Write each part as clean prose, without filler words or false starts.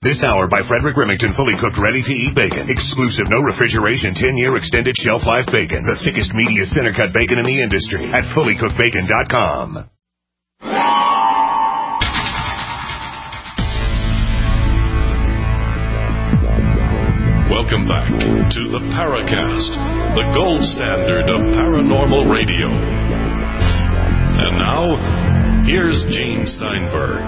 This hour by Frederick Remington, fully cooked, ready-to-eat bacon. Exclusive, no refrigeration, 10-year extended shelf life bacon. The thickest, meatiest, center-cut bacon in the industry at fullycookedbacon.com. Welcome back to the Paracast, the gold standard of paranormal radio. And now, here's Gene Steinberg.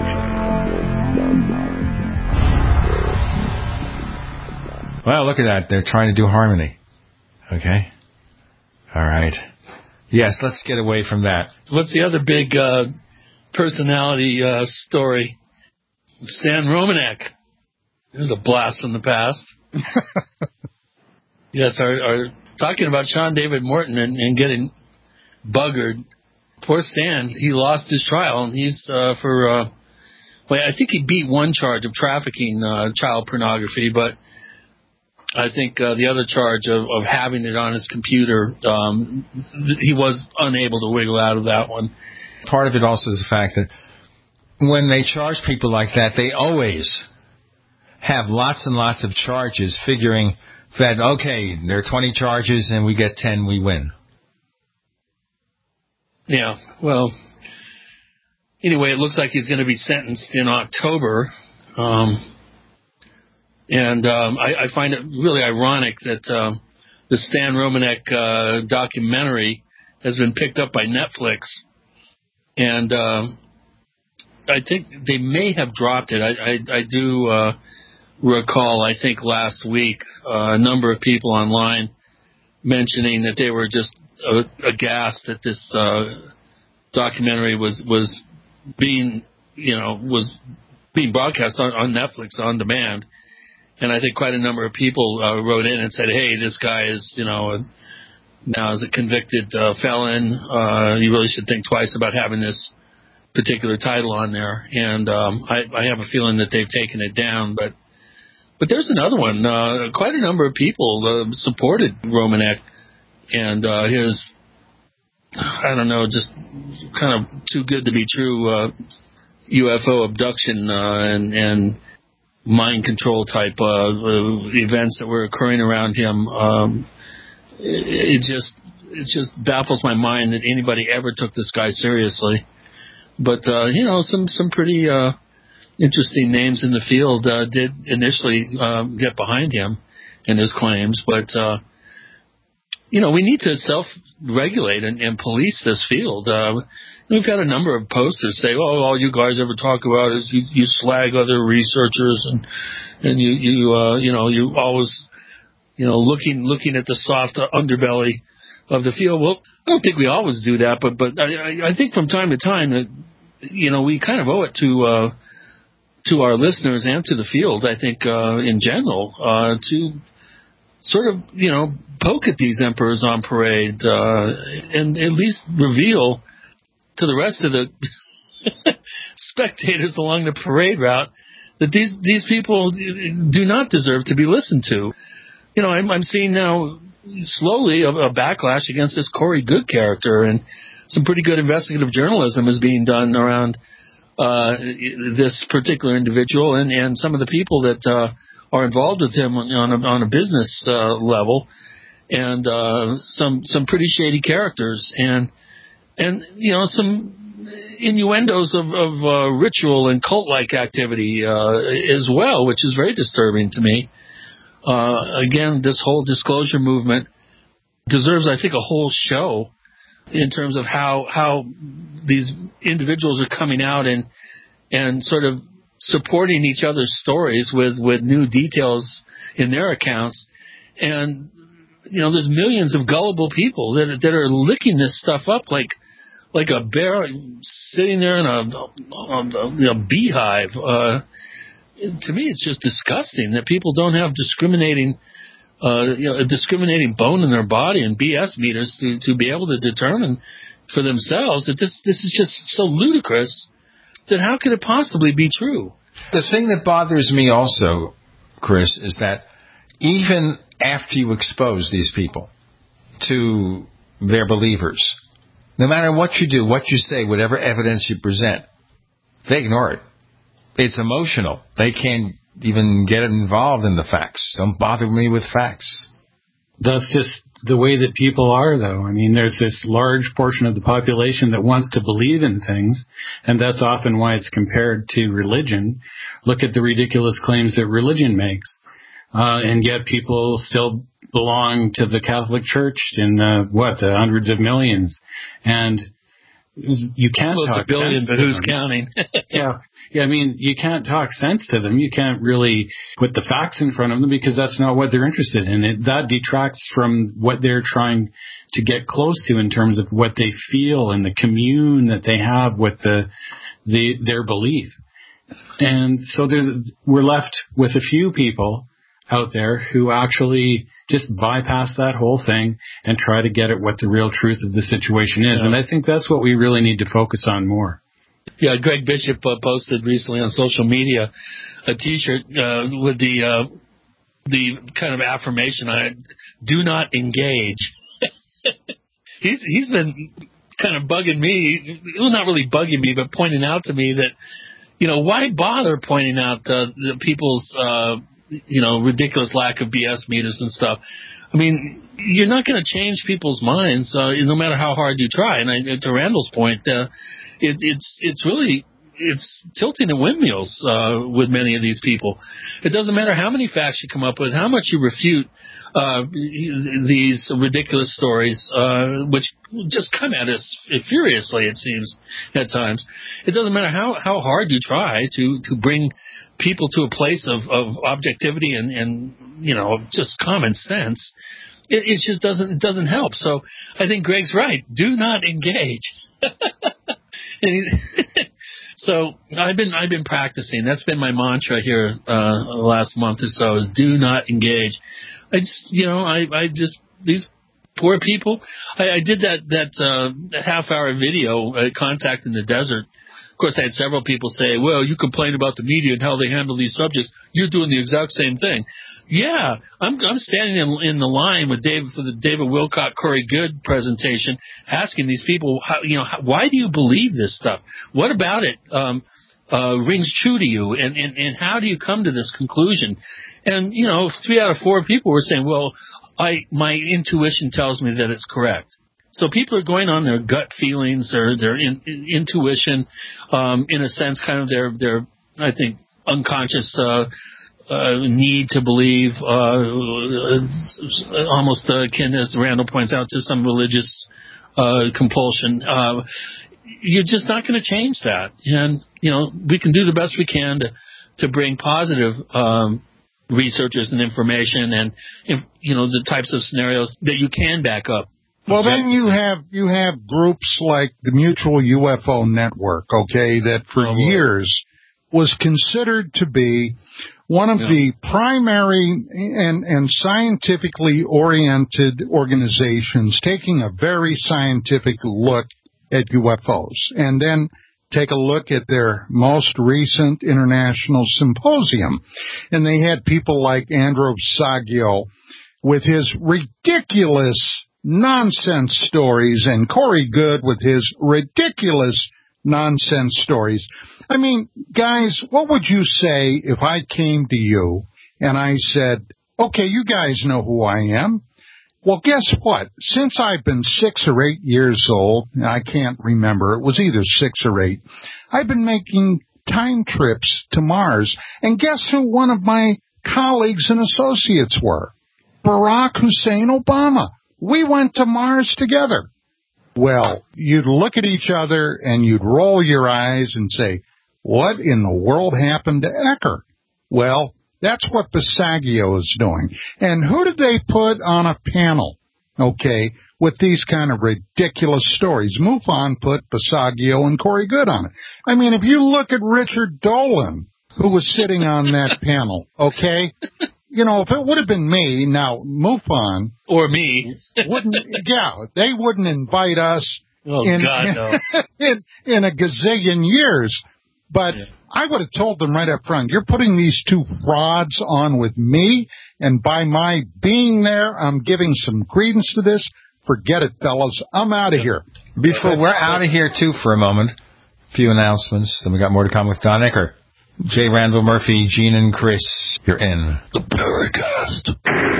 Well, look at that. They're trying to do harmony. Okay? All right. Yes, let's get away from that. What's the other big personality story? Stan Romanek. There's a blast from the past. Yes, our talking about Sean David Morton and getting buggered. Poor Stan, he lost his trial, and he's I think he beat one charge of trafficking child pornography, but I think the other charge of having it on his computer, he was unable to wiggle out of that one. Part of it also is the fact that when they charge people like that, they always have lots and lots of charges, figuring that, okay, there are 20 charges and we get 10, we win. Yeah, well, anyway, it looks like he's going to be sentenced in October. I find it really ironic that the Stan Romanek documentary has been picked up by Netflix. And I think they may have dropped it. I do recall, I think last week, a number of people online mentioning that they were just aghast that this documentary was being broadcast on Netflix on demand. And I think quite a number of people wrote in and said, hey, this guy is, now is a convicted felon. You really should think twice about having this particular title on there. And I have a feeling that they've taken it down. But there's another one. Quite a number of people supported Romanek and his, I don't know, just kind of too good to be true UFO abduction and mind control type events that were occurring around him. It just baffles my mind that anybody ever took this guy seriously. But some pretty interesting names in the field did initially get behind him and his claims. But we need to self-regulate and police this field. We've had a number of posters say, "Oh, all you guys ever talk about is you slag other researchers and you always looking at the soft underbelly of the field." Well, I don't think we always do that, but I think from time to time that we kind of owe it to our listeners and to the field. I think in general to sort of poke at these emperors on parade and at least reveal to the rest of the spectators along the parade route that these people do not deserve to be listened to. I'm seeing now slowly a backlash against this Corey Good character, and some pretty good investigative journalism is being done around this particular individual and some of the people that are involved with him on a business level, and some pretty shady characters and some innuendos of ritual and cult-like activity as well, which is very disturbing to me. Again, this whole disclosure movement deserves, I think, a whole show in terms of how these individuals are coming out and sort of supporting each other's stories with new details in their accounts. And there's millions of gullible people that are licking this stuff up like a bear sitting there in a beehive. To me, it's just disgusting that people don't have a discriminating bone in their body and BS meters to be able to determine for themselves that this is just so ludicrous that how could it possibly be true? The thing that bothers me also, Chris, is that even after you expose these people to their believers, no matter what you do, what you say, whatever evidence you present, they ignore it. It's emotional. They can't even get involved in the facts. Don't bother me with facts. That's just the way that people are, though. I mean, there's this large portion of the population that wants to believe in things, and that's often why it's compared to religion. Look at the ridiculous claims that religion makes. And yet people still belong to the Catholic Church in, the hundreds of millions. And you can't talk it's a billion, sense but to who's them. counting? Yeah, I mean, you can't talk sense to them. You can't really put the facts in front of them because that's not what they're interested in. That detracts from what they're trying to get close to in terms of what they feel and the commune that they have with their belief. And so we're left with a few people out there who actually just bypass that whole thing and try to get at what the real truth of the situation is. Yeah. And I think that's what we really need to focus on more. Yeah, Greg Bishop posted recently on social media a T-shirt with the kind of affirmation on it, "Do not engage." He's been kind of bugging me, well, not really bugging me, but pointing out to me that, why bother pointing out the people's ridiculous lack of BS meters and stuff. I mean, you're not going to change people's minds no matter how hard you try. And to Randall's point, it's tilting at windmills with many of these people. It doesn't matter how many facts you come up with, how much you refute these ridiculous stories, which just come at us furiously, it seems, at times. It doesn't matter how hard you try to bring people to a place of objectivity and just common sense. It just doesn't help. So I think Greg's right. Do not engage. So I've been practicing. That's been my mantra here the last month or so, is do not engage. These poor people. I did that half-hour video, Contact in the Desert. Of course, I had several people say, well, you complain about the media and how they handle these subjects. You're doing the exact same thing. Yeah, I'm standing in the line with for the David Wilcock Corey Good presentation, asking these people, why do you believe this stuff? What about it rings true to you? And how do you come to this conclusion? And 3 out of 4 people were saying, well, my intuition tells me that it's correct. So people are going on their gut feelings or their intuition, in a sense, kind of their I think, unconscious need to believe, almost akin, as Randall points out, to some religious compulsion. You're just not going to change that. And, we can do the best we can to bring positive researchers and information and, the types of scenarios that you can back up. Well, then you have groups like the Mutual UFO Network, okay, that for years was considered to be one of the primary and scientifically oriented organizations taking a very scientific look at UFOs. And then take a look at their most recent international symposium. And they had people like Andrew Saggio with his ridiculous nonsense stories and Corey Good with his ridiculous nonsense stories. I mean, guys, what would you say if I came to you and I said, okay, you guys know who I am. Well, guess what? Since I've been 6 or 8 years old, I can't remember, it was either 6 or 8, I've been making time trips to Mars. And guess who one of my colleagues and associates were? Barack Hussein Obama. We went to Mars together. Well, you'd look at each other and you'd roll your eyes and say, what in the world happened to Eckert? Well, that's what Basaggio is doing. And who did they put on a panel, okay, with these kind of ridiculous stories? MUFON put Basaggio and Corey Good on it. I mean, if you look at Richard Dolan, who was sitting on that panel, okay, if it would have been me, now MUFON or me, they wouldn't invite us in a gazillion years. But I would have told them right up front, you're putting these two frauds on with me, and by my being there, I'm giving some credence to this. Forget it, fellas. I'm out of here. Before we're out of here, too, for a moment, a few announcements. Then we got more to come with Don Eckert. J. Randall Murphy, Gene and Chris, you're in the Paracast.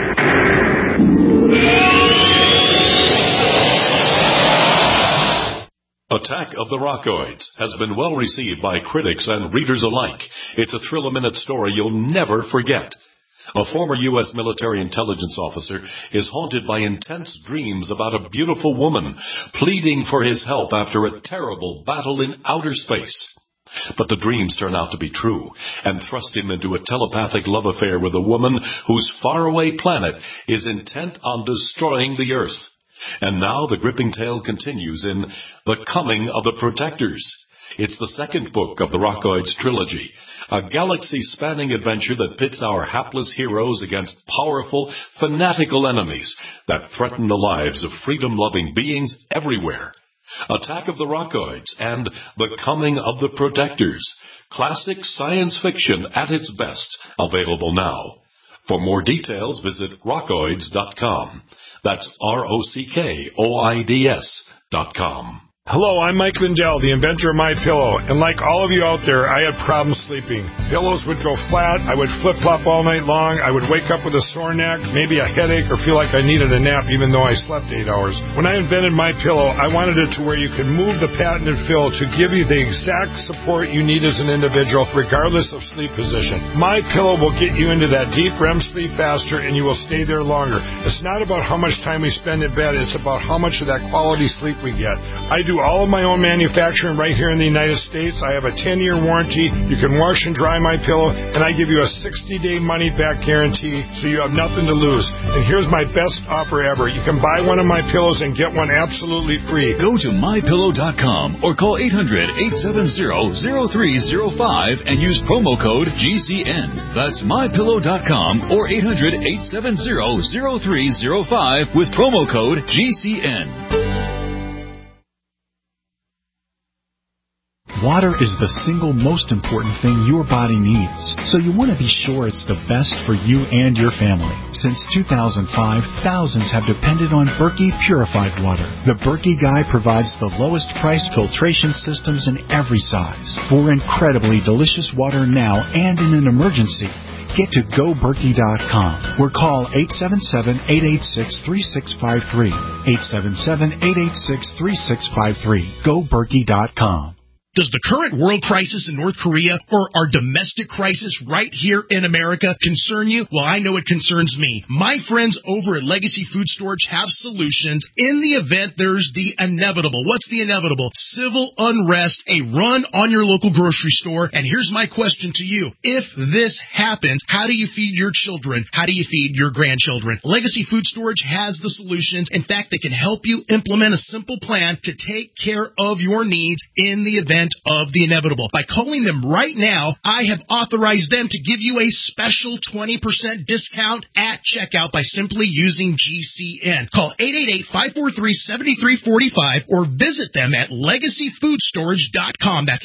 Attack of the Rockoids has been well received by critics and readers alike. It's a thrill-a-minute story you'll never forget. A former U.S. military intelligence officer is haunted by intense dreams about a beautiful woman pleading for his help after a terrible battle in outer space. But the dreams turn out to be true and thrust him into a telepathic love affair with a woman whose faraway planet is intent on destroying the Earth. And now the gripping tale continues in The Coming of the Protectors. It's the second book of the Rockoids trilogy, a galaxy-spanning adventure that pits our hapless heroes against powerful, fanatical enemies that threaten the lives of freedom-loving beings everywhere. Attack of the Rockoids and The Coming of the Protectors. Classic science fiction at its best, available now. For more details, visit rockoids.com. That's ROCKOIDS.com. Hello, I'm Mike Lindell, the inventor of MyPillow, and like all of you out there, I had problems sleeping. Pillows would go flat, I would flip-flop all night long, I would wake up with a sore neck, maybe a headache, or feel like I needed a nap even though I slept 8 hours. When I invented MyPillow, I wanted it to where you could move the patented fill to give you the exact support you need as an individual, regardless of sleep position. MyPillow will get you into that deep REM sleep faster, and you will stay there longer. It's not about how much time we spend in bed, it's about how much of that quality sleep we get. I do all of my own manufacturing right here in the United States. I have a 10-year warranty. You can wash and dry my pillow, and I give you a 60-day money-back guarantee, so you have nothing to lose. And here's my best offer ever. You can buy one of my pillows and get one absolutely free. Go to MyPillow.com or call 800-870-0305 and use promo code GCN. That's MyPillow.com or 800-870-0305 with promo code GCN. Water is the single most important thing your body needs, so you want to be sure it's the best for you and your family. Since 2005, thousands have depended on Berkey purified water. The Berkey Guy provides the lowest priced filtration systems in every size. For incredibly delicious water now and in an emergency, get to GoBerkey.com or call 877-886-3653. 877-886-3653. GoBerkey.com. Does the current world crisis in North Korea or our domestic crisis right here in America concern you? Well, I know it concerns me. My friends over at Legacy Food Storage have solutions in the event there's the inevitable. What's the inevitable? Civil unrest, a run on your local grocery store. And here's my question to you. If this happens, how do you feed your children? How do you feed your grandchildren? Legacy Food Storage has the solutions. In fact, they can help you implement a simple plan to take care of your needs in the event of the inevitable. By calling them right now, I have authorized them to give you a special 20% discount at checkout by simply using GCN. Call 888-543-7345 or visit them at LegacyFoodStorage.com. That's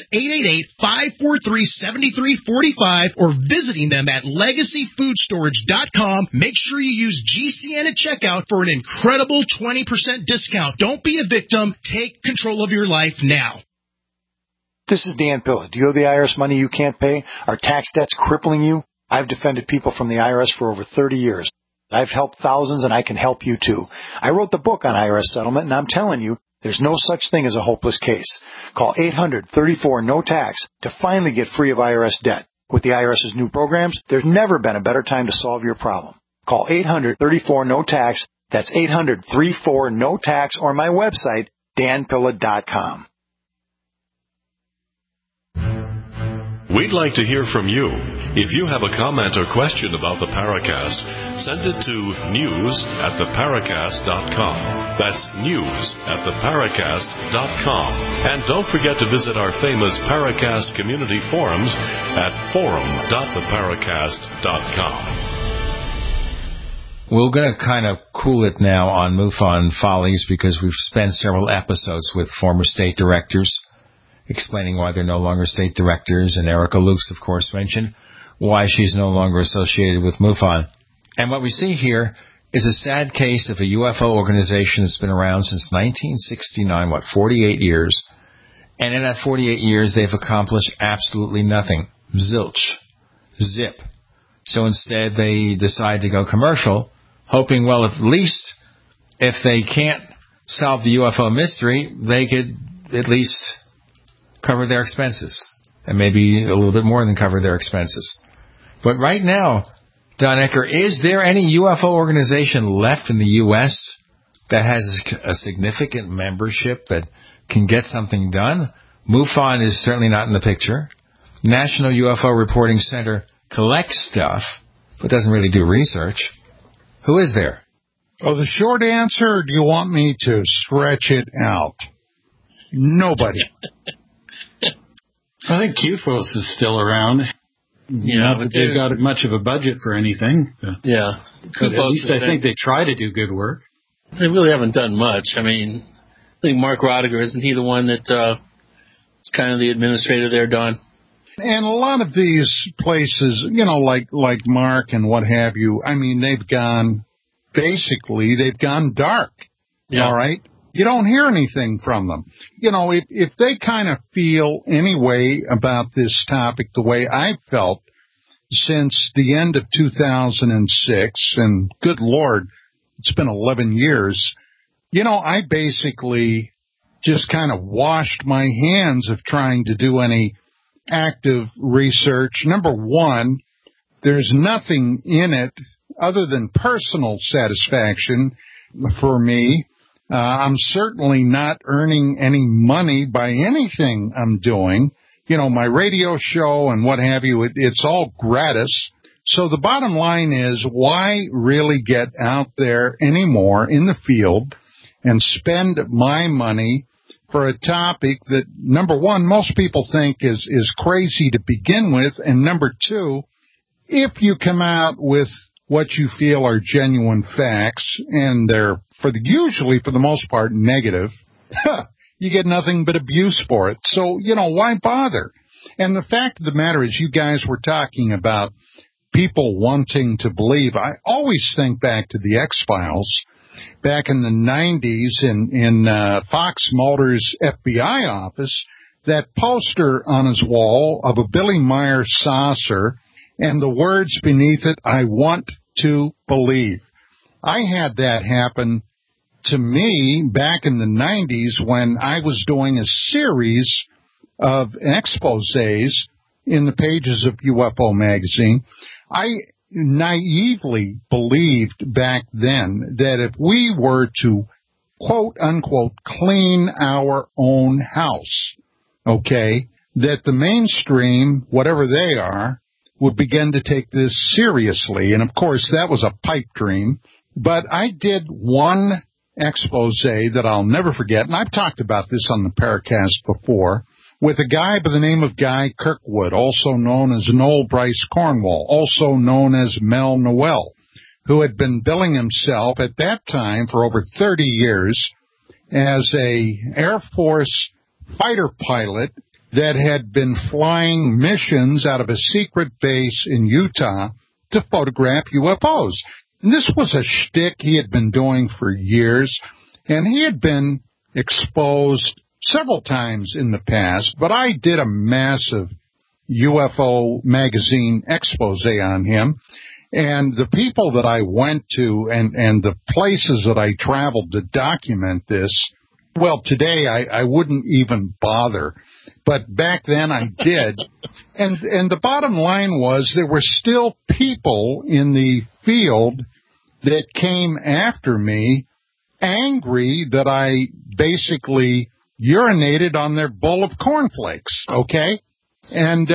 888-543-7345 or visiting them at LegacyFoodStorage.com. Make sure you use GCN at checkout for an incredible 20% discount. Don't be a victim. Take control of your life now. This is Dan Pilla. Do you owe the IRS money you can't pay? Are tax debts crippling you? I've defended people from the IRS for over 30 years. I've helped thousands, and I can help you too. I wrote the book on IRS settlement, and I'm telling you, there's no such thing as a hopeless case. Call 800-34-NO-TAX to finally get free of IRS debt. With the IRS's new programs, there's never been a better time to solve your problem. Call 800-34-NO-TAX. That's 800-34-NO-TAX or my website, danpilla.com. We'd like to hear from you. If you have a comment or question about the Paracast, send it to news@theparacast.com. That's news@theparacast.com. And don't forget to visit our famous Paracast community forums at forum.theparacast.com. We're going to kind of cool it now on MUFON Follies because we've spent several episodes with former state directors explaining why they're no longer state directors, and Erica Lukes, of course, mentioned why she's no longer associated with MUFON. And what we see here is a sad case of a UFO organization that's been around since 1969, 48 years, and in that 48 years they've accomplished absolutely nothing. Zilch. Zip. So instead they decide to go commercial, hoping, well, at least if they can't solve the UFO mystery, they could at least cover their expenses. And maybe a little bit more than cover their expenses. But right now, Don Ecker, is there any UFO organization left in the U.S. that has a significant membership that can get something done? MUFON is certainly not in the picture. National UFO Reporting Center collects stuff, but doesn't really do research. Who is there? Oh, the short answer, or do you want me to stretch it out? Nobody. I think QFOS is still around. Not that they've got much of a budget for anything. Yeah. At least I think they try to do good work. They really haven't done much. I mean, I think Mark Rodiger, isn't he the one that is kind of the administrator there, Don? And a lot of these places, like Mark and what have you, I mean, they've gone dark. Yeah. All right? You don't hear anything from them. If they kind of feel any way about this topic the way I've felt since the end of 2006, and good Lord, it's been 11 years, I basically just kind of washed my hands of trying to do any active research. Number one, there's nothing in it other than personal satisfaction for me. I'm certainly not earning any money by anything I'm doing. My radio show and what have you, it's all gratis. So the bottom line is, why really get out there anymore in the field and spend my money for a topic that, number one, most people think is crazy to begin with, and number two, if you come out with what you feel are genuine facts, and they're usually for the most part negative, you get nothing but abuse for it. So, why bother? And the fact of the matter is, you guys were talking about people wanting to believe. I always think back to the X-Files. Back in the 90s in Fox Mulder's FBI office, that poster on his wall of a Billy Meyer saucer and the words beneath it, "I want to believe." I had that happen to me back in the 90s when I was doing a series of exposés in the pages of UFO magazine. I naively believed back then that if we were to, quote unquote, clean our own house, okay, that the mainstream, whatever they are, would begin to take this seriously. And of course, that was a pipe dream. But I did one exposé that I'll never forget, and I've talked about this on the Paracast before, with a guy by the name of Guy Kirkwood, also known as Noel Bryce Cornwall, also known as Mel Noel, who had been billing himself at that time for over 30 years as a Air Force fighter pilot that had been flying missions out of a secret base in Utah to photograph UFOs. And this was a shtick he had been doing for years, and he had been exposed several times in the past, but I did a massive UFO magazine expose on him, and the people that I went to and the places that I traveled to document this, well, today I wouldn't even bother, but back then I did. And the bottom line was there were still people in the field that came after me angry that I basically urinated on their bowl of cornflakes, okay? And,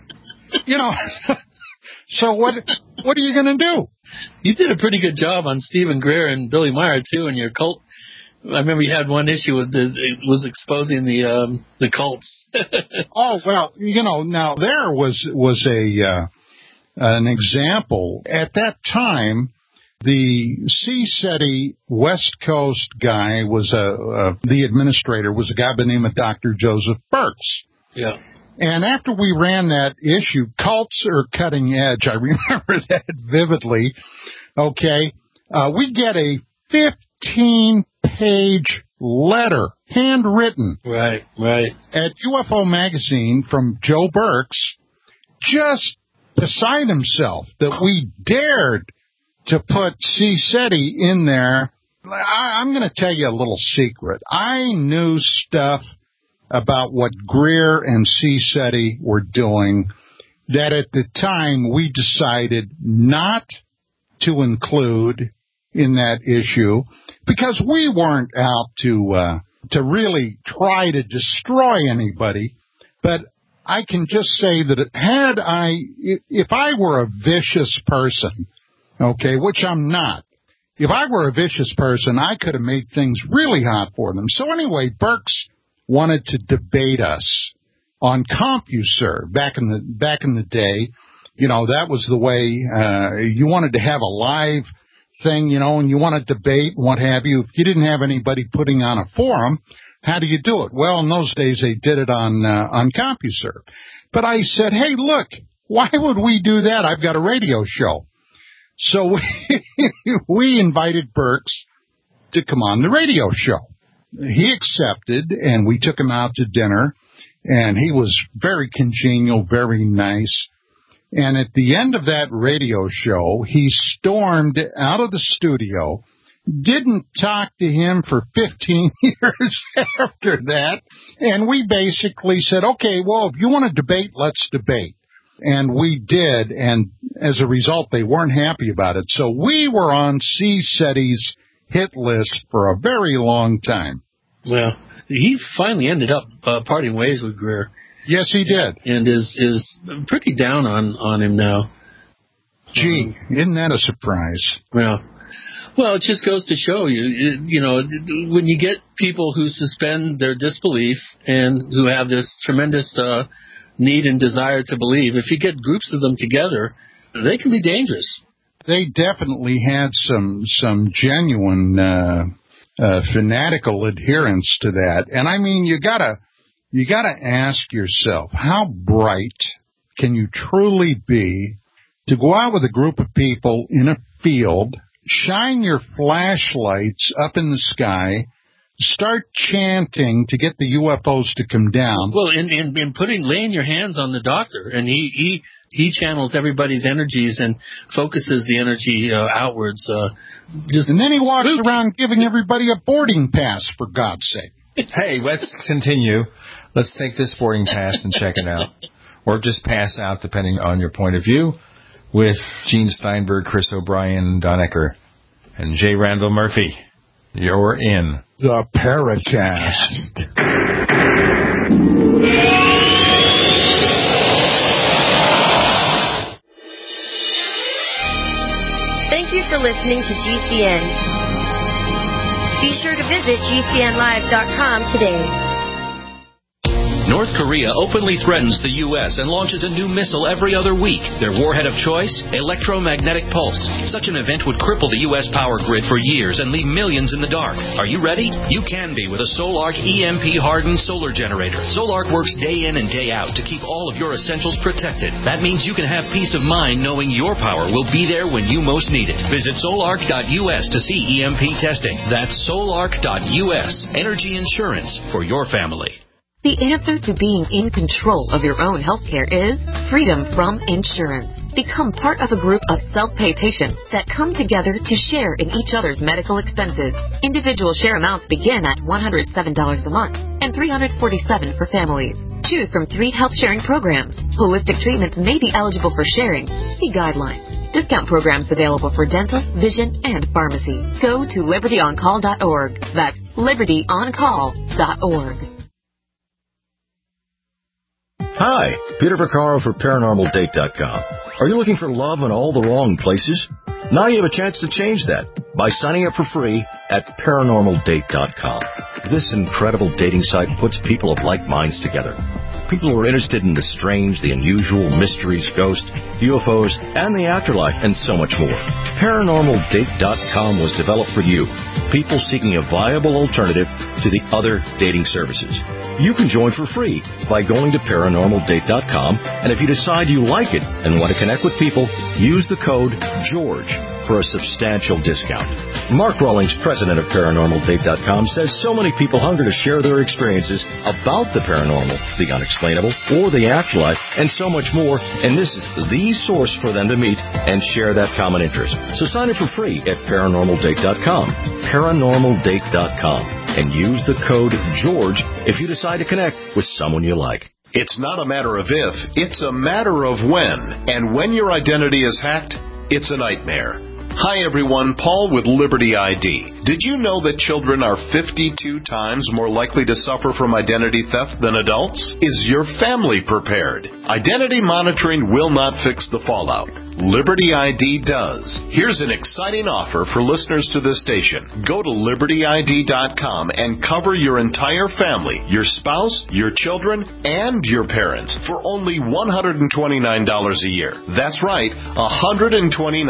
so what are you going to do? You did a pretty good job on Stephen Greer and Billy Meyer, too, and your cult. I remember you had one issue with it was exposing the cults. Oh, well, now there was an example. At that time, the CSETI West Coast guy was the administrator was a guy by the name of Dr. Joseph Burks. Yeah. And after we ran that issue, Cults Are Cutting Edge, I remember that vividly. Okay. We get a 15-page letter, handwritten. Right. At UFO Magazine from Joe Burks, just beside himself that we dared to put C. SETI in there. I'm going to tell you a little secret. I knew stuff about what Greer and C. SETI were doing that at the time we decided not to include in that issue because we weren't out to really try to destroy anybody. But I can just say that if I were a vicious person, okay, which I'm not, if I were a vicious person, I could have made things really hot for them. So anyway, Birx wanted to debate us on CompuServe back in the day. You know, that was the way you wanted to have a live thing, you know, and you want to debate and what have you. If you didn't have anybody putting on a forum, how do you do it? Well, in those days they did it on CompuServe. But I said, hey, look, why would we do that? I've got a radio show. So we invited Birx to come on the radio show. He accepted, and we took him out to dinner, and he was very congenial, very nice. And at the end of that radio show, he stormed out of the studio, didn't talk to him for 15 years after that, and we basically said, okay, well, if you want to debate, let's debate. And we did, and as a result, they weren't happy about it. So we were on C. SETI's hit list for a very long time. Well, he finally ended up parting ways with Greer. Yes, he did. And is pretty down on him now. Gee, isn't that a surprise? Well, it just goes to show you know, when you get people who suspend their disbelief and who have this tremendous need and desire to believe, if you get groups of them together, they can be dangerous. They definitely had some genuine fanatical adherence to that. And I mean, you gotta ask yourself, how bright can you truly be to go out with a group of people in a field, shine your flashlights up in the sky, start chanting to get the UFOs to come down. Well, in laying your hands on the doctor, and he channels everybody's energies and focuses the energy outwards. And then he walks around giving everybody a boarding pass, for God's sake. Hey, let's continue. Let's take this boarding pass and check it out. Or just pass out, depending on your point of view, with Gene Steinberg, Chris O'Brien, Don Ecker, and J. Randall Murphy. You're in the Paracast. Thank you for listening to GCN. Be sure to visit GCNlive.com today. North Korea openly threatens the U.S. and launches a new missile every other week. Their warhead of choice? Electromagnetic pulse. Such an event would cripple the U.S. power grid for years and leave millions in the dark. Are you ready? You can be with a Solark EMP-hardened solar generator. Solark works day in and day out to keep all of your essentials protected. That means you can have peace of mind knowing your power will be there when you most need it. Visit solark.us to see EMP testing. That's solark.us. Energy insurance for your family. The answer to being in control of your own healthcare is freedom from insurance. Become part of a group of self-pay patients that come together to share in each other's medical expenses. Individual share amounts begin at $107 a month and $347 for families. Choose from 3 health sharing programs. Holistic treatments may be eligible for sharing. See guidelines. Discount programs available for dental, vision, and pharmacy. Go to libertyoncall.org. That's libertyoncall.org. Hi, Peter Vaccaro for ParanormalDate.com. Are you looking for love in all the wrong places? Now you have a chance to change that by signing up for free at ParanormalDate.com. This incredible dating site puts people of like minds together. People who are interested in the strange, the unusual, mysteries, ghosts, UFOs, and the afterlife, and so much more. ParanormalDate.com was developed for you, people seeking a viable alternative to the other dating services. You can join for free by going to ParanormalDate.com, and if you decide you like it and want to connect with people, use the code GEORGE for a substantial discount. Mark Rawlings, president of ParanormalDate.com, says so many people hunger to share their experiences about the paranormal, the unexplainable, or the afterlife, and so much more, and this is the source for them to meet and share that common interest. So sign up for free at ParanormalDate.com, ParanormalDate.com, and use the code GEORGE if you decide to connect with someone you like. It's not a matter of if, it's a matter of when. And when your identity is hacked, it's a nightmare. Hi everyone, Paul with Liberty ID. Did you know that children are 52 times more likely to suffer from identity theft than adults? Is your family prepared? Identity monitoring will not fix the fallout. Liberty ID does. Here's an exciting offer for listeners to this station. Go to LibertyID.com and cover your entire family, your spouse, your children, and your parents for only $129 a year. That's right, $129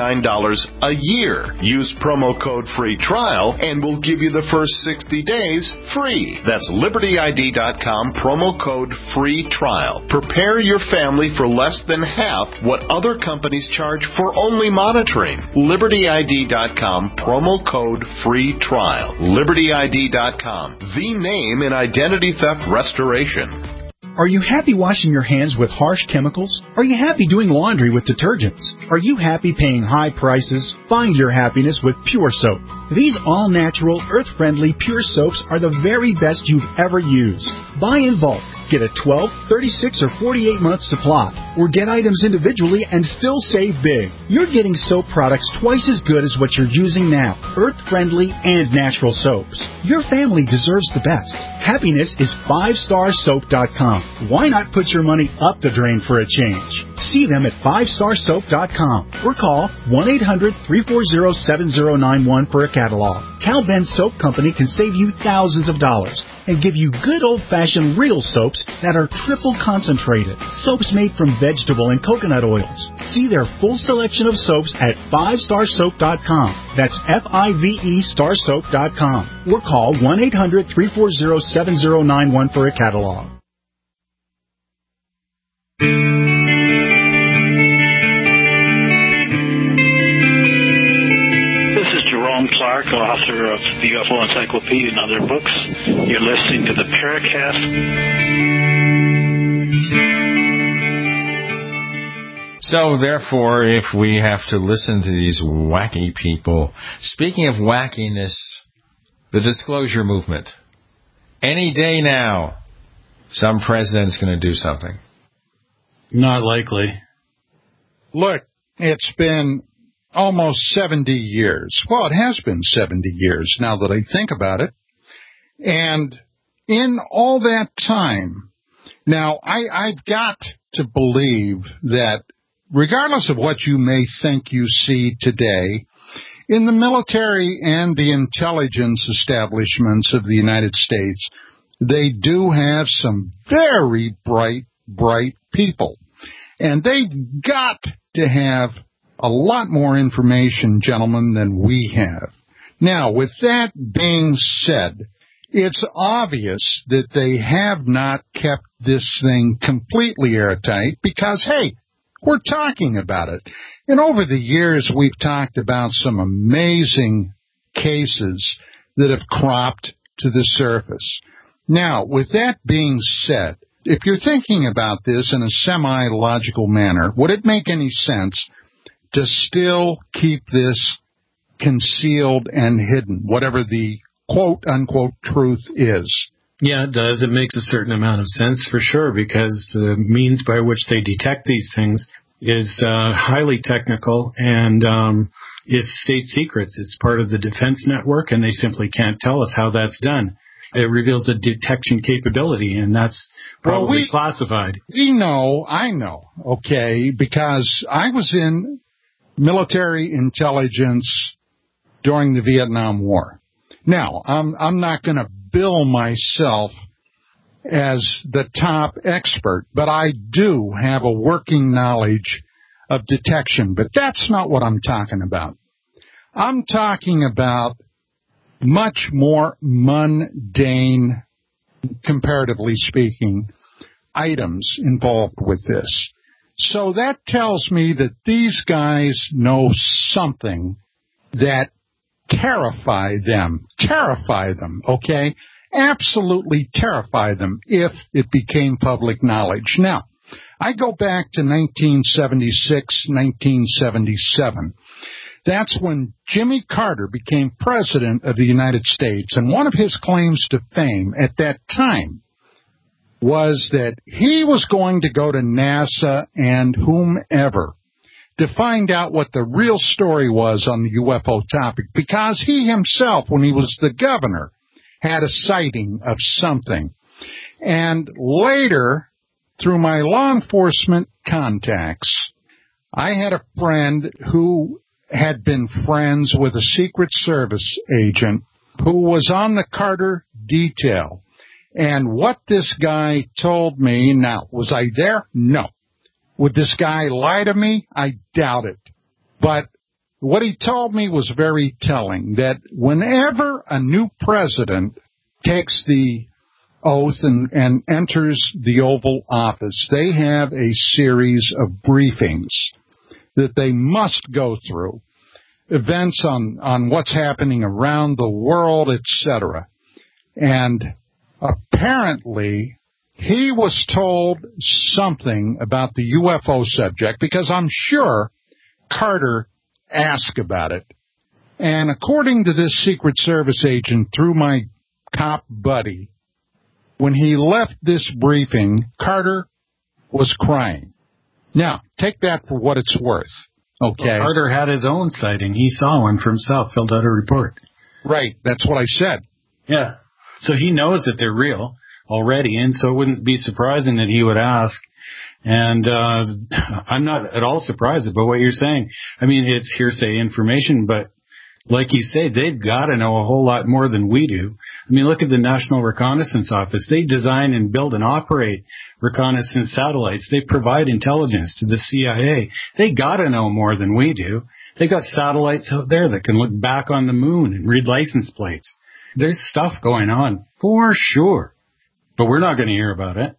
a year. Use promo code free trial and we'll give you the first 60 days free. That's LibertyID.com, promo code free trial. Prepare your family for less than half what other companies charge for only monitoring. LibertyID.com, promo code free trial. LibertyID.com, the name in identity theft restoration. Are you happy washing your hands with harsh chemicals? Are you happy doing laundry with detergents? Are you happy paying high prices? Find your happiness with Pure Soap. These all-natural, earth-friendly Pure Soaps are the very best you've ever used. Buy in bulk. Get a 12, 36, or 48-month supply, or get items individually and still save big. You're getting soap products twice as good as what you're using now, earth-friendly and natural soaps. Your family deserves the best. Happiness is 5starsoap.com. Why not put your money up the drain for a change? See them at 5starsoap.com or call 1-800-340-7091 for a catalog. Cal Ben Soap Company can save you thousands of dollars and give you good old-fashioned real soaps that are triple concentrated. Soaps made from vegetable and coconut oils. See their full selection of soaps at 5starsoap.com. That's F-I-V-E starsoap.com. Or call 1-800-340-7091 for a catalog. Jerome Clark, author of the UFO Encyclopedia and other books. You're listening to the Paracast. So, therefore, if we have to listen to these wacky people, speaking of wackiness, the disclosure movement. Any day now, some president's going to do something. Not likely. Look, it's been almost 70 years. Well, it has been 70 years now that I think about it. And in all that time, now I've got to believe that regardless of what you may think you see today, in the military and the intelligence establishments of the United States, they do have some very bright people. And they've got to have a lot more information, gentlemen, than we have. Now, with that being said, it's obvious that they have not kept this thing completely airtight because, hey, we're talking about it. And over the years, we've talked about some amazing cases that have cropped to the surface. Now, with that being said, if you're thinking about this in a semi-logical manner, would it make any sense to still keep this concealed and hidden, whatever the quote-unquote truth is? Yeah, it does. It makes a certain amount of sense for sure, because the means by which they detect these things is highly technical and it's state secrets. It's part of the defense network, and they simply can't tell us how that's done. It reveals a detection capability, and that's probably classified. I know, okay, because I was in military intelligence during the Vietnam War. Now, I'm not going to bill myself as the top expert, but I do have a working knowledge of detection. But that's not what I'm talking about. I'm talking about much more mundane comparatively speaking, items involved with this. So that tells me that these guys know something that terrify them, okay? Absolutely terrify them if it became public knowledge. Now, I go back to 1976, 1977. That's when Jimmy Carter became president of the United States, and one of his claims to fame at that time was that he was going to go to NASA and whomever to find out what the real story was on the UFO topic, because he himself, when he was the governor, had a sighting of something. And later, through my law enforcement contacts, I had a friend who had been friends with a Secret Service agent who was on the Carter detail. And what this guy told me, now, was I there? No. Would this guy lie to me? I doubt it. But what he told me was very telling, that whenever a new president takes the oath and enters the Oval Office, they have a series of briefings that they must go through, events on what's happening around the world, etc. And apparently, he was told something about the UFO subject, because I'm sure Carter asked about it. And according to this Secret Service agent, through my cop buddy, when he left this briefing, Carter was crying. Now, take that for what it's worth, okay? Well, Carter had his own sighting. He saw one for himself, filled out a report. Right, that's what I said. Yeah. So he knows that they're real already, and so it wouldn't be surprising that he would ask. And I'm not at all surprised about what you're saying. I mean, it's hearsay information, but like you say, they've got to know a whole lot more than we do. I mean, look at the National Reconnaissance Office. They design and build and operate reconnaissance satellites. They provide intelligence to the CIA. They got to know more than we do. They got satellites out there that can look back on the moon and read license plates. There's stuff going on, for sure. But we're not going to hear about it.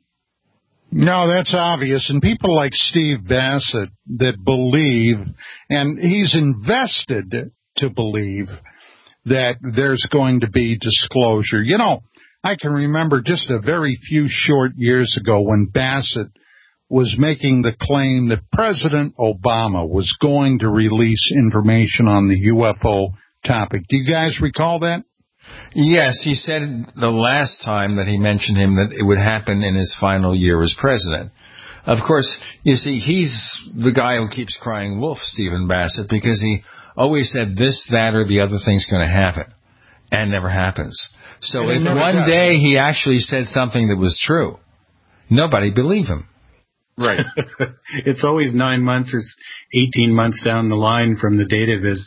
No, that's obvious. And people like Steve Bassett that believe, and he's invested to believe, that there's going to be disclosure. You know, I can remember just a very few short years ago when Bassett was making the claim that President Obama was going to release information on the UFO topic. Do you guys recall that? Yes, he said the last time that he mentioned him that it would happen in his final year as president. Of course, you see, he's the guy who keeps crying wolf, Stephen Bassett, because he always said this, that, or the other thing's going to happen, and never happens. So if one day he actually said something that was true, nobody believed him. Right. It's always 9 months or 18 months down the line from the date of his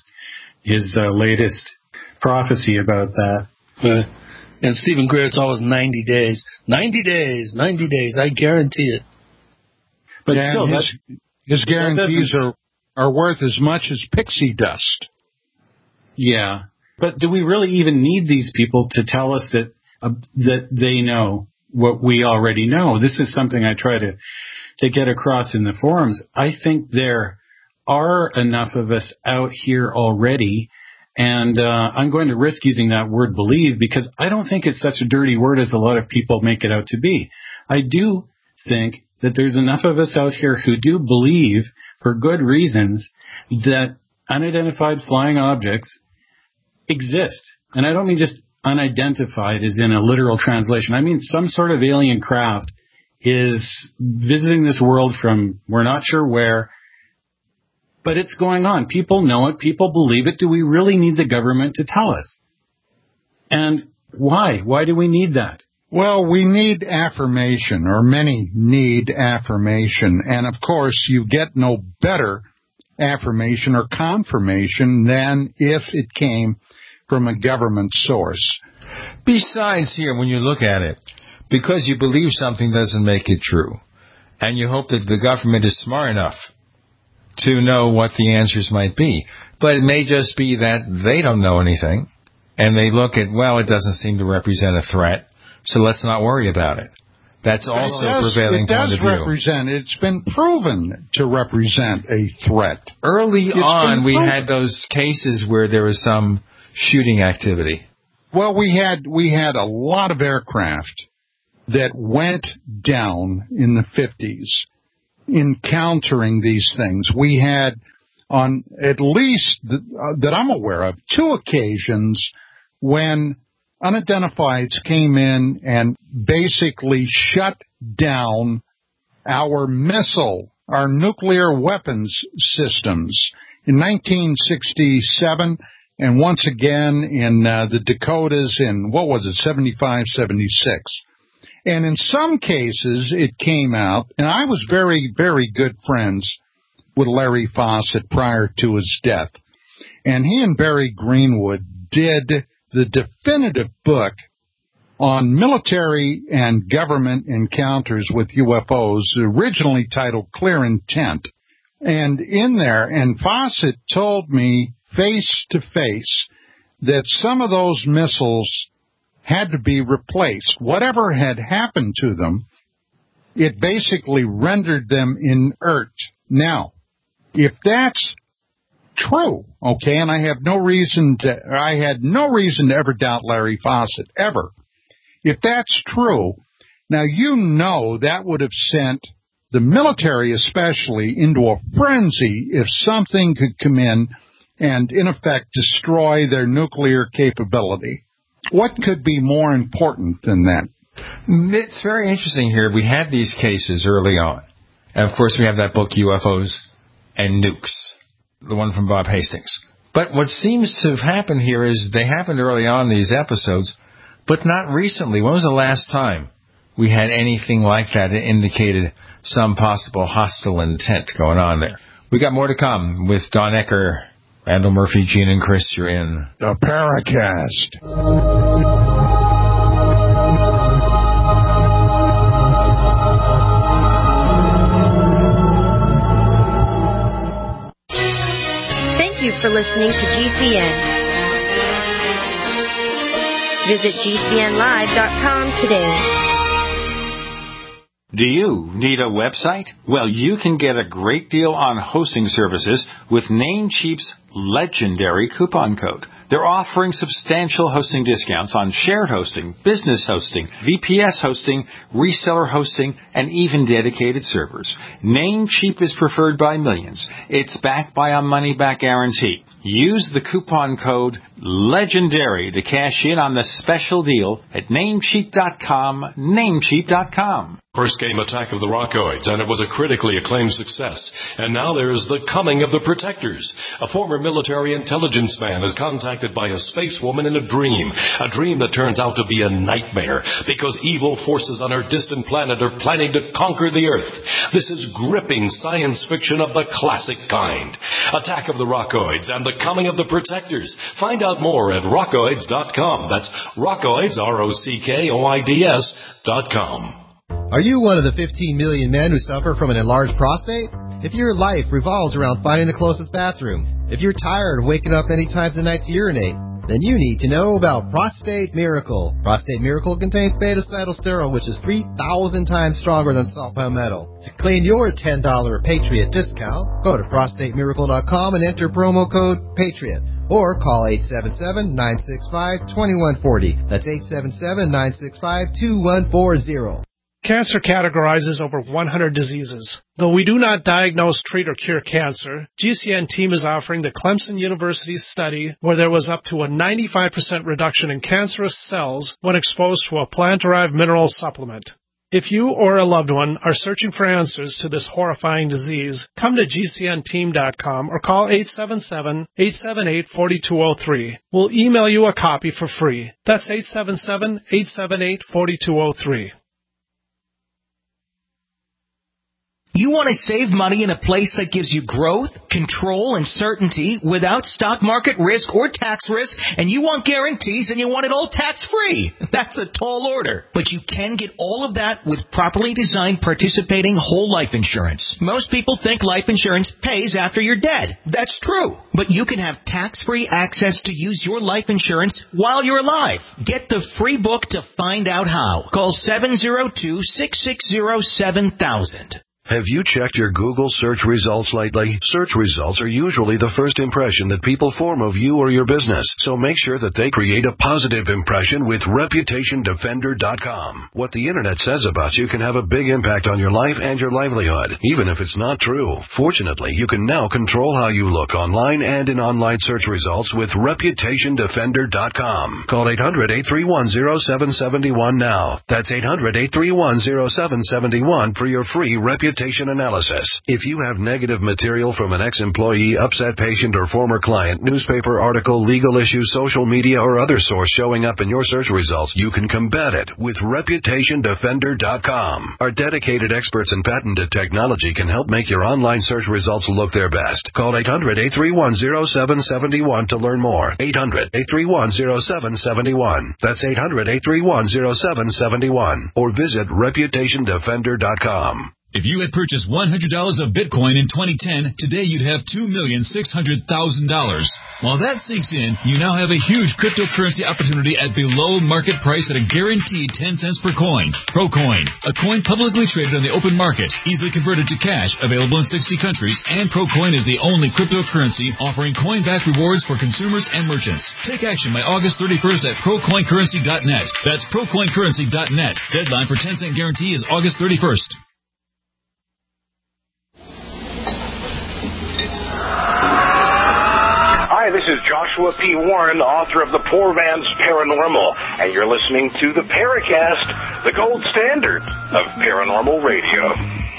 latest prophecy about that. And Stephen Greer, it's always 90 days. 90 days, 90 days, I guarantee it. But yeah, still, his guarantees are worth as much as pixie dust. Yeah. But do we really even need these people to tell us that they know what we already know? This is something I try to get across in the forums. I think there are enough of us out here already. And I'm going to risk using that word believe, because I don't think it's such a dirty word as a lot of people make it out to be. I do think that there's enough of us out here who do believe, for good reasons, that unidentified flying objects exist. And I don't mean just unidentified as in a literal translation. I mean some sort of alien craft is visiting this world from we're not sure where. But it's going on. People know it. People believe it. Do we really need the government to tell us? And why? Why do we need that? Well, we need affirmation, or many need affirmation. And, of course, you get no better affirmation or confirmation than if it came from a government source. Besides here, when you look at it, because you believe something doesn't make it true. And you hope that the government is smart enough to know what the answers might be. But it may just be that they don't know anything, and they look at, well, it doesn't seem to represent a threat, so let's not worry about it. That's also a prevailing point of view. It's been proven to represent a threat. Early on, we had those cases where there was some shooting activity. Well, we had a lot of aircraft that went down in the 50s encountering these things. We had, on at least that I'm aware of, 2 occasions when unidentifieds came in and basically shut down our nuclear weapons systems in 1967 and once again in the Dakotas in, 75, 76. And in some cases it came out, and I was very, very good friends with Larry Fawcett prior to his death. And he and Barry Greenwood did the definitive book on military and government encounters with UFOs, originally titled Clear Intent. And in there, and Fawcett told me face to face that some of those missiles had to be replaced. Whatever had happened to them, it basically rendered them inert. Now, if that's true, okay, and I had no reason to ever doubt Larry Fawcett, ever. If that's true, now that would have sent the military especially into a frenzy if something could come in and, in effect, destroy their nuclear capability. What could be more important than that? It's very interesting here. We had these cases early on. And, of course, we have that book, UFOs and Nukes, the one from Bob Hastings. But what seems to have happened here is they happened early on, these episodes, but not recently. When was the last time we had anything like that that indicated some possible hostile intent going on there? We got more to come with Don Ecker, Randall Murphy, Gene, and Chris. You're in the Paracast. Thank you for listening to GCN. Visit GCNlive.com today. Do you need a website? Well, you can get a great deal on hosting services with Namecheap's legendary coupon code. They're offering substantial hosting discounts on shared hosting, business hosting, VPS hosting, reseller hosting, and even dedicated servers. Namecheap is preferred by millions. It's backed by a money-back guarantee. Use the coupon code LEGENDARY to cash in on the special deal at Namecheap.com, Namecheap.com. First came Attack of the Rockoids, and it was a critically acclaimed success. And now there's The Coming of the Protectors. A former military intelligence man is contacted by a space woman in a dream that turns out to be a nightmare because evil forces on her distant planet are planning to conquer the Earth. This is gripping science fiction of the classic kind. Attack of the Rockoids and The Coming of the Protectors. Find out more at rockoids.com. That's Rockoids, ROCKOIDS.com. Are you one of the 15 million men who suffer from an enlarged prostate? If your life revolves around finding the closest bathroom, if you're tired of waking up many times a night to urinate, then you need to know about Prostate Miracle. Prostate Miracle contains beta-cytosterol, which is 3,000 times stronger than salt palmetto. To claim your $10 Patriot discount, go to prostatemiracle.com and enter promo code PATRIOT. Or call 877-965-2140. That's 877-965-2140. Cancer categorizes over 100 diseases. Though we do not diagnose, treat, or cure cancer, GCN team is offering the Clemson University study where there was up to a 95% reduction in cancerous cells when exposed to a plant-derived mineral supplement. If you or a loved one are searching for answers to this horrifying disease, come to GCNteam.com or call 877-878-4203. We'll email you a copy for free. That's 877-878-4203. You want to save money in a place that gives you growth, control, and certainty without stock market risk or tax risk, and you want guarantees and you want it all tax-free. That's a tall order. But you can get all of that with properly designed participating whole life insurance. Most people think life insurance pays after you're dead. That's true. But you can have tax-free access to use your life insurance while you're alive. Get the free book to find out how. Call 702-660-7000. Have you checked your Google search results lately? Search results are usually the first impression that people form of you or your business, so make sure that they create a positive impression with ReputationDefender.com. What the Internet says about you can have a big impact on your life and your livelihood, even if it's not true. Fortunately, you can now control how you look online and in online search results with ReputationDefender.com. Call 800-831-0771 now. That's 800-831-0771 for your free reputation analysis. If you have negative material from an ex-employee, upset patient, or former client, newspaper article, legal issue, social media, or other source showing up in your search results, you can combat it with ReputationDefender.com. Our dedicated experts in patented technology can help make your online search results look their best. Call 800-831-0771 to learn more. 800-831-0771. That's 800-831-0771. Or visit ReputationDefender.com. If you had purchased $100 of Bitcoin in 2010, today you'd have $2,600,000. While that sinks in, you now have a huge cryptocurrency opportunity at below market price at a guaranteed 10 cents per coin. ProCoin, a coin publicly traded on the open market, easily converted to cash, available in 60 countries, and ProCoin is the only cryptocurrency offering coin-back rewards for consumers and merchants. Take action by August 31st at ProCoinCurrency.net. That's ProCoinCurrency.net. Deadline for 10-cent guarantee is August 31st. Hi, this is Joshua P. Warren, author of The Poor Man's Paranormal, and you're listening to the Paracast, the gold standard of paranormal radio.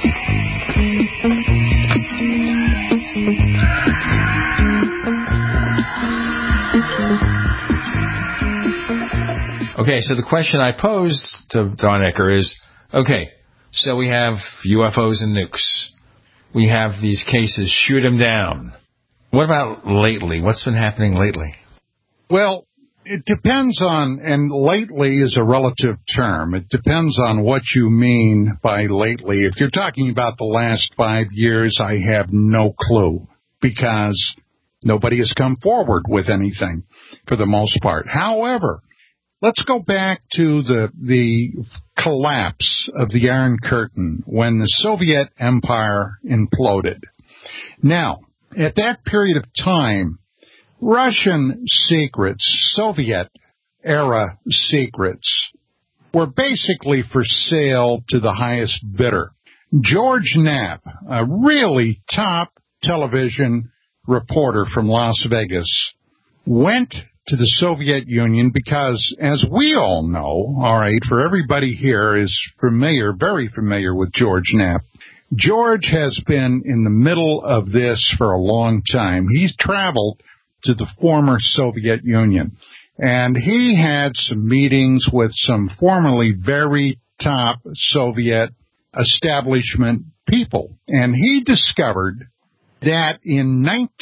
Okay, so the question I posed to Don Ecker is, okay, so we have UFOs and nukes. We have these cases, shoot them down. What about lately? What's been happening lately? Well, it depends on, and lately is a relative term. It depends on what you mean by lately. If you're talking about the last 5 years, I have no clue because nobody has come forward with anything for the most part. However, let's go back to the collapse of the Iron Curtain when the Soviet Empire imploded. Now, at that period of time, Russian secrets, Soviet-era secrets, were basically for sale to the highest bidder. George Knapp, a really top television reporter from Las Vegas, went to the Soviet Union because, as we all know, all right, for everybody here is familiar, very familiar with George Knapp, George has been in the middle of this for a long time. He's traveled to the former Soviet Union, and he had some meetings with some formerly very top Soviet establishment people, and he discovered that in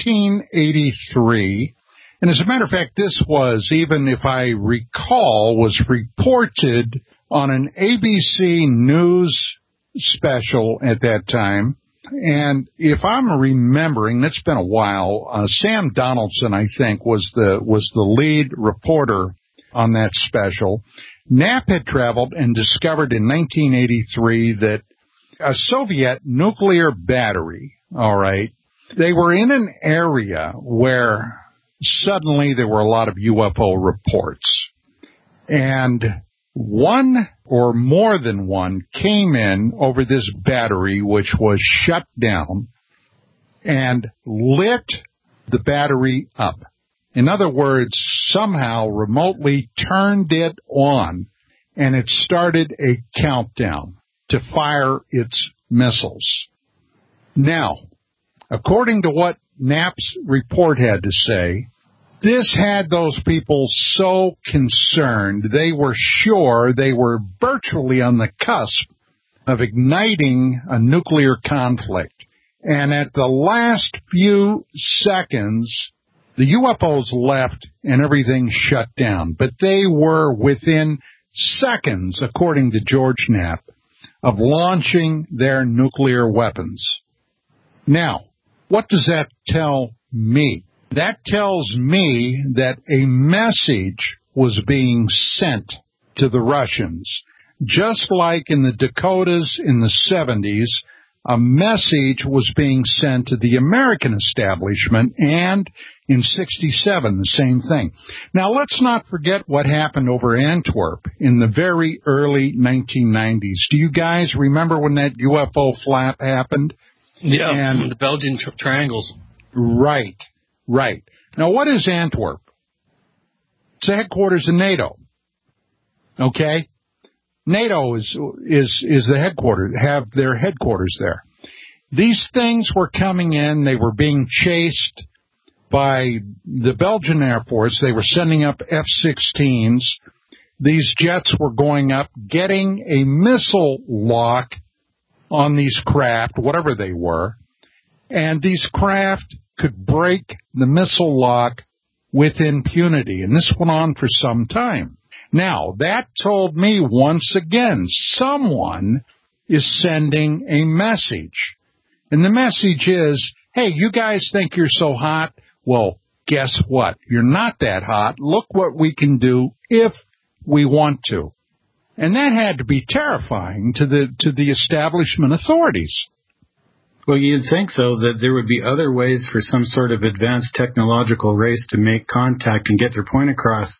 1983, and as a matter of fact, this was, even if I recall, was reported on an ABC News special at that time. And if I'm remembering, it's been a while, Sam Donaldson, I think, was the lead reporter on that special. Knapp had traveled and discovered in 1983 that a Soviet nuclear battery, all right, they were in an area where suddenly there were a lot of UFO reports. And one or more than one came in over this battery, which was shut down, and lit the battery up. In other words, somehow remotely turned it on, and it started a countdown to fire its missiles. Now, according to what Knapp's report had to say, this had those people so concerned, they were sure, they were virtually on the cusp of igniting a nuclear conflict. And at the last few seconds, the UFOs left and everything shut down. But they were within seconds, according to George Knapp, of launching their nuclear weapons. Now, what does that tell me? That tells me that a message was being sent to the Russians. Just like in the Dakotas in the 70s, a message was being sent to the American establishment, and in 67, the same thing. Now, let's not forget what happened over Antwerp in the very early 1990s. Do you guys remember when that UFO flap happened? Yeah, and the Belgian triangles. Right. Now, what is Antwerp? It's the headquarters of NATO. Okay? NATO is the headquarters, have their headquarters there. These things were coming in, they were being chased by the Belgian Air Force. They were sending up F-16s. These jets were going up, getting a missile lock on these craft, whatever they were, and these craft could break the missile lock with impunity, and this went on for some time. Now, that told me once again, someone is sending a message. And the message is, hey, you guys think you're so hot? Well, guess what? You're not that hot. Look what we can do if we want to. And that had to be terrifying to the establishment authorities. Well, you'd think so, that there would be other ways for some sort of advanced technological race to make contact and get their point across,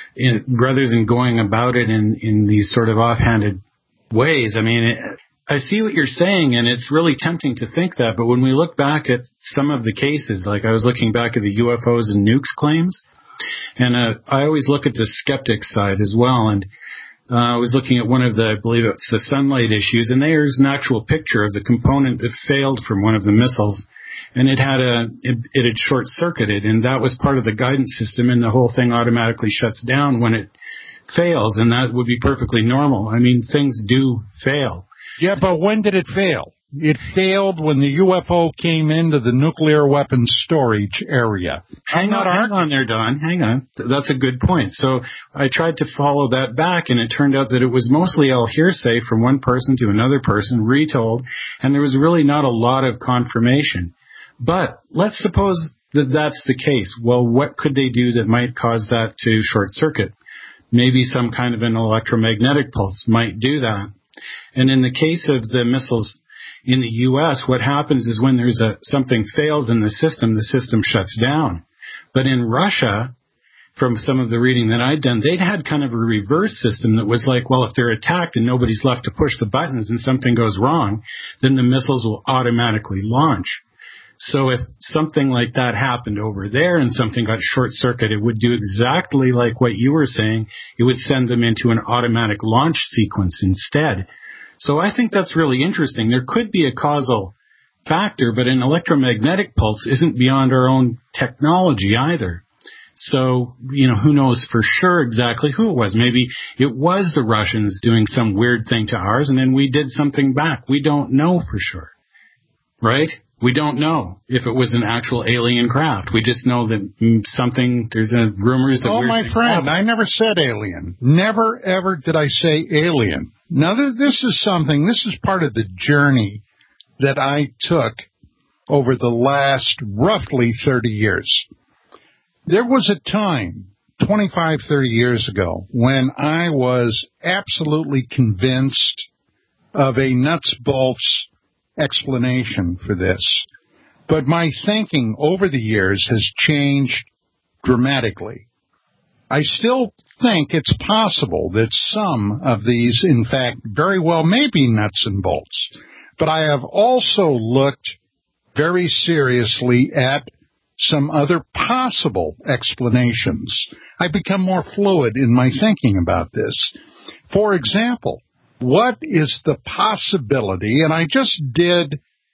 rather than going about it in these sort of offhanded ways. I mean, I see what you're saying, and it's really tempting to think that, but when we look back at some of the cases, like I was looking back at the UFOs and nukes claims, and I always look at the skeptic side as well, and I was looking at one of the, I believe it's the sunlight issues, and there's an actual picture of the component that failed from one of the missiles, and it had short-circuited, and that was part of the guidance system, and the whole thing automatically shuts down when it fails, and that would be perfectly normal. I mean, things do fail. Yeah, but when did it fail? It failed when the UFO came into the nuclear weapons storage area. Hang on there, Don. Hang on. That's a good point. So I tried to follow that back, and it turned out that it was mostly all hearsay from one person to another person, retold, and there was really not a lot of confirmation. But let's suppose that that's the case. Well, what could they do that might cause that to short circuit? Maybe some kind of an electromagnetic pulse might do that. And in the case of the missiles in the U.S., what happens is when there's something fails in the system shuts down. But in Russia, from some of the reading that I'd done, they'd had kind of a reverse system that was like, well, if they're attacked and nobody's left to push the buttons and something goes wrong, then the missiles will automatically launch. So if something like that happened over there and something got short-circuited, it would do exactly like what you were saying. It would send them into an automatic launch sequence instead. So I think that's really interesting. There could be a causal factor, but an electromagnetic pulse isn't beyond our own technology either. So, who knows for sure exactly who it was. Maybe it was the Russians doing some weird thing to ours, and then we did something back. We don't know for sure, right? We don't know if it was an actual alien craft. We just know that there's rumors that... Oh, my friend, I never said alien. Never, ever did I say alien. Now, this is part of the journey that I took over the last roughly 30 years. There was a time, 25, 30 years ago, when I was absolutely convinced of a nuts-bolts explanation for this. But my thinking over the years has changed dramatically. I still think it's possible that some of these, in fact, very well may be nuts and bolts. But I have also looked very seriously at some other possible explanations. I've become more fluid in my thinking about this. For example, what is the possibility, and I just did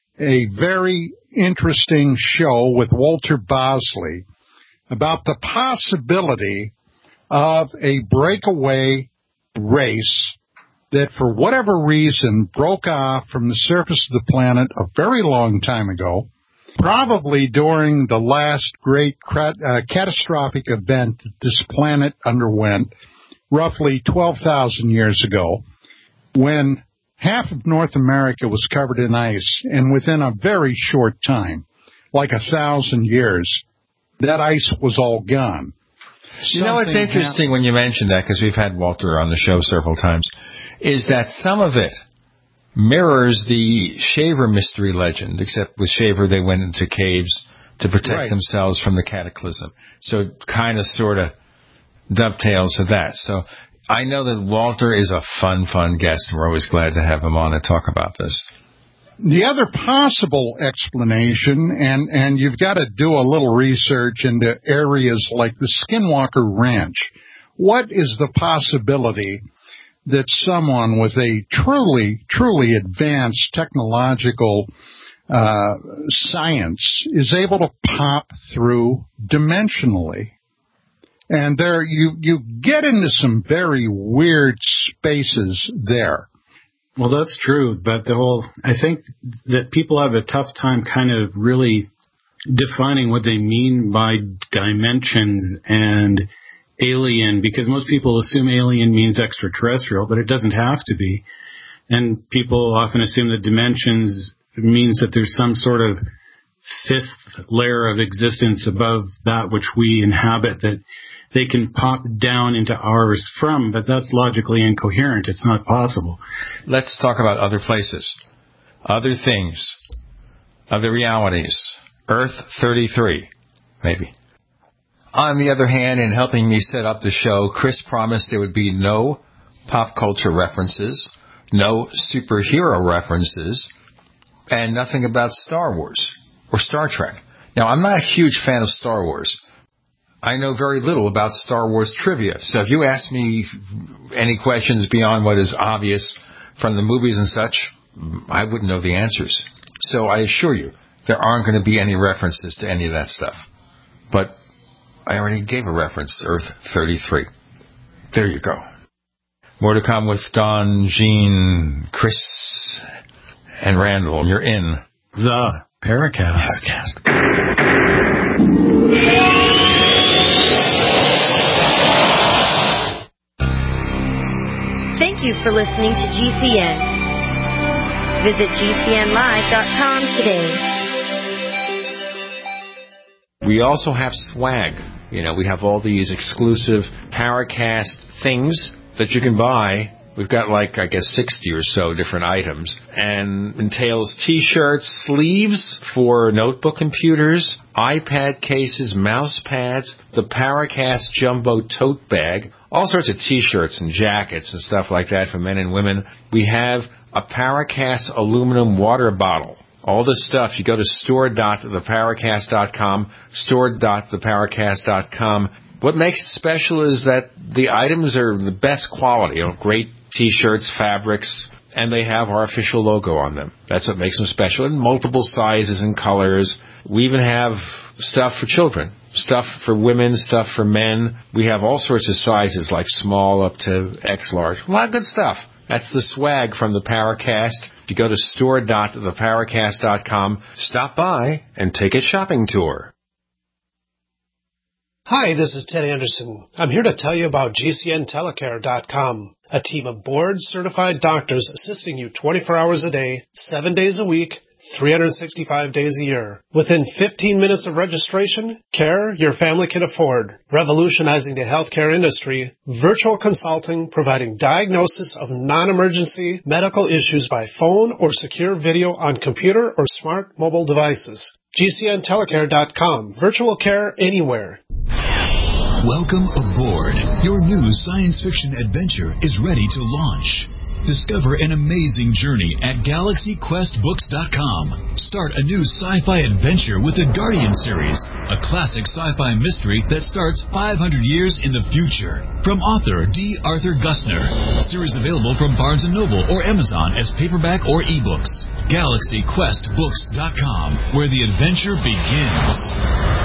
a very interesting show with Walter Bosley about the possibility of a breakaway race that for whatever reason broke off from the surface of the planet a very long time ago, probably during the last great catastrophic event that this planet underwent, roughly 12,000 years ago, when half of North America was covered in ice, and within a very short time, like 1,000 years, that ice was all gone. You know what's interesting when you mention that, because we've had Walter on the show several times, is that some of it mirrors the Shaver mystery legend, except with Shaver they went into caves to protect themselves from the cataclysm. So it kind of sort of dovetails to that. So I know that Walter is a fun guest, and we're always glad to have him on and talk about this. The other possible explanation, and you've got to do a little research into areas like the Skinwalker Ranch. What is the possibility that someone with a truly advanced technological science is able to pop through dimensionally? And there you get into some very weird spaces there. Well, that's true, but I think that people have a tough time kind of really defining what they mean by dimensions and alien, because most people assume alien means extraterrestrial, but it doesn't have to be. And people often assume that dimensions means that there's some sort of fifth layer of existence above that which we inhabit that they can pop down into ours from, but that's logically incoherent. It's not possible. Let's talk about other places, other things, other realities. Earth 33, maybe. On the other hand, in helping me set up the show, Chris promised there would be no pop culture references, no superhero references, and nothing about Star Wars or Star Trek. Now, I'm not a huge fan of Star Wars. I know very little about Star Wars trivia. So if you ask me any questions beyond what is obvious from the movies and such, I wouldn't know the answers. So I assure you, there aren't going to be any references to any of that stuff. But I already gave a reference to Earth 33. There you go. More to come with Don, Gene, Chris, and Randall. You're in the Paracast. Thank you for listening to GCN. Visit GCNlive.com today. We also have swag. You know, we have all these exclusive Paracast things that you can buy. We've got 60 or so different items, and entails T-shirts, sleeves for notebook computers, iPad cases, mouse pads, the Paracast Jumbo Tote Bag, all sorts of T-shirts and jackets and stuff like that for men and women. We have a Paracast aluminum water bottle. All this stuff, you go to store.theparacast.com, store.theparacast.com. What makes it special is that the items are the best quality, great T-shirts, fabrics, and they have our official logo on them. That's what makes them special, in multiple sizes and colors. We even have stuff for children, stuff for women, stuff for men. We have all sorts of sizes, like small up to X large. A lot of good stuff. That's the swag from the Paracast. If you go to store.theparacast.com, stop by and take a shopping tour. Hi, this is Ted Anderson. I'm here to tell you about GCNtelecare.com, a team of board-certified doctors assisting you 24 hours a day, 7 days a week, 365 days a year. Within 15 minutes of registration, care your family can afford. Revolutionizing the healthcare industry, virtual consulting providing diagnosis of non-emergency medical issues by phone or secure video on computer or smart mobile devices. GCNtelecare.com. Virtual care anywhere. Welcome aboard. Your new science fiction adventure is ready to launch. Discover an amazing journey at GalaxyQuestBooks.com. Start a new sci-fi adventure with the Guardian series, a classic sci-fi mystery that starts 500 years in the future. From author D. Arthur Gussner. Series available from Barnes & Noble or Amazon as paperback or ebooks. GalaxyQuestBooks.com, where the adventure begins.